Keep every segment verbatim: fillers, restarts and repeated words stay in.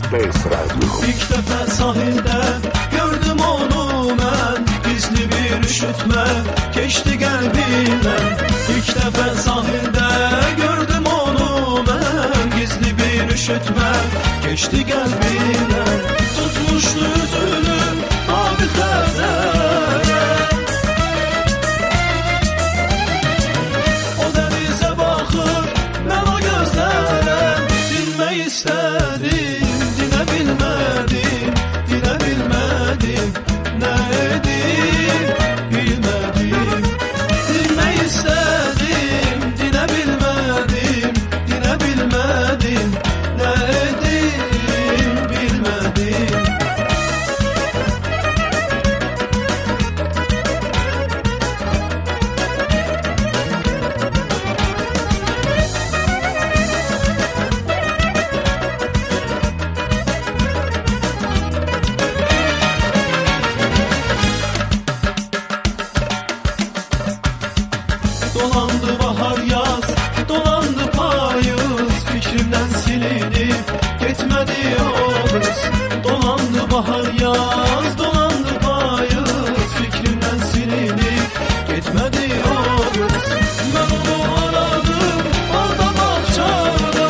Space Radio. İlk defa sahilde gördüm onu ben, gizli bir üşütme geçti kalbimden. İlk defa sahilde gördüm onu ben, gizli bir üşütme geçti kalbimden. Tutmuştu yüzünü abi Xəzərə, o denize bakır ben o gözlere. Dinmek istedim, dine bilmedim, dine bilmedim, ne edeyim bilmedim. Dinmek istedim, dine bilmedim, dine bilmedim, ne edeyim bilmedim. Dolandı bahar yaz, dolandı payız, fikrimden silinip gitmedi o kız. Dolandı bahar yaz, dolandı payız, fikrimden silinip gitmedi o kız. Ben onu aradım orada bahçada,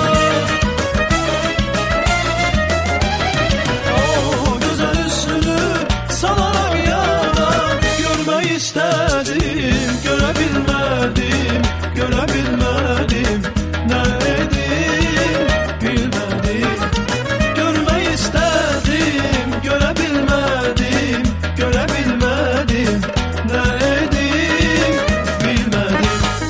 o güzel üstünü salarak yana. Görmeyi istedim, görebilmedim, görebilmedim, ne edeyim bilmedim. Görmeyi istedim, görebilmedim, görebilmedim, ne edeyim bilmedim.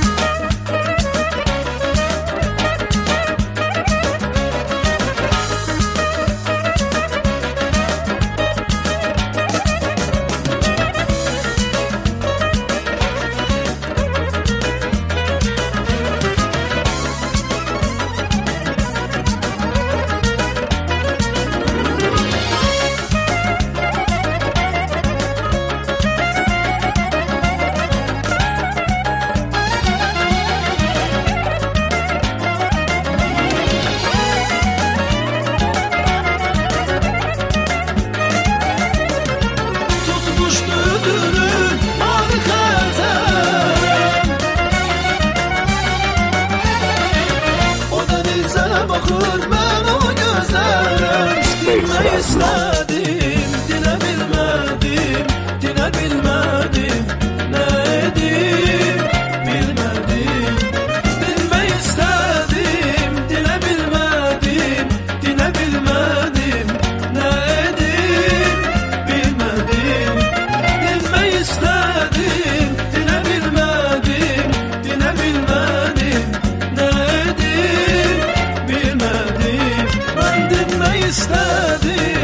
Tutmuştu yüzünü abi Xəzərə, o denize bakır ben o gözlere. Bilmek istedim, dine bilmedim, dine bilmedim, ne edeyim bilmedim. Bilmek istedim, dine bilmedim, dine bilmedim, ne edeyim bilmedim. Bilmek istedim, dine bilmedim, dine bilmedim, ne edeyim bilmedim. Ben dinmek istedim,